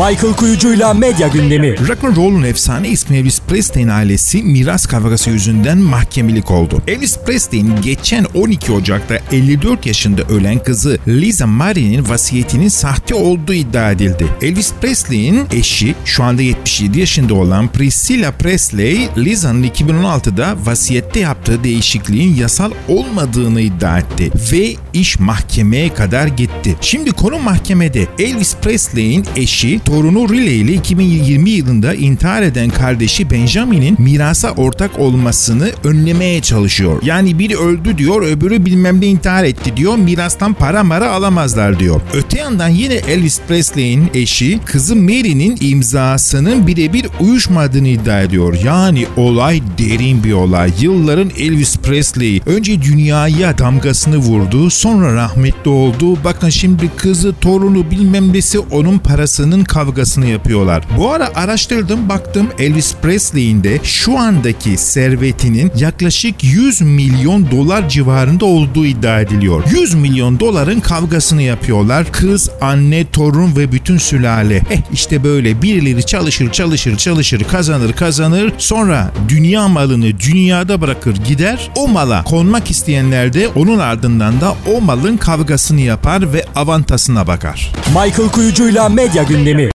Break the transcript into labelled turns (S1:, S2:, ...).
S1: Michael Kuyucu'yla Medya Gündemi.
S2: Rock'n'roll'un efsane ismi Elvis Presley'in ailesi miras kavgası yüzünden mahkemelik oldu. Elvis Presley'in geçen 12 Ocak'ta 54 yaşında ölen kızı Liza Marie'nin vasiyetinin sahte olduğu iddia edildi. Elvis Presley'in eşi, şu anda 77 yaşında olan Priscilla Presley, Liza'nın 2016'da vasiyette yaptığı değişikliğin yasal olmadığını iddia etti ve iş mahkemeye kadar gitti. Şimdi konu mahkemede. Elvis Presley'in eşi, torunu Riley ile 2020 yılında intihar eden kardeşi Benjamin'in mirasa ortak olmasını önlemeye çalışıyor. Yani biri öldü diyor, öbürü bilmem ne intihar etti diyor, mirastan para mara alamazlar diyor. Öte yandan yine Elvis Presley'in eşi, kızı Mary'nin imzasının birebir uyuşmadığını iddia ediyor. Yani olay derin bir olay. Yılların Elvis Presley önce dünyaya damgasını vurdu, sonra rahmetli oldu. Bakın şimdi kızı, torunu bilmem nesi onun parasının kavgasını yapıyorlar. Bu ara araştırdım, baktım Elvis Presley'in de şu andaki servetinin yaklaşık 100 milyon dolar civarında olduğu iddia ediliyor. 100 milyon doların kavgasını yapıyorlar. Kız, anne, torun ve bütün sülale. İşte böyle birileri çalışır, kazanır. Sonra dünya malını dünyada bırakır gider. O mala konmak isteyenler de onun ardından da o malın kavgasını yapar ve avantasına bakar.
S1: Michael Kuyucu'yla Medya Gündemi.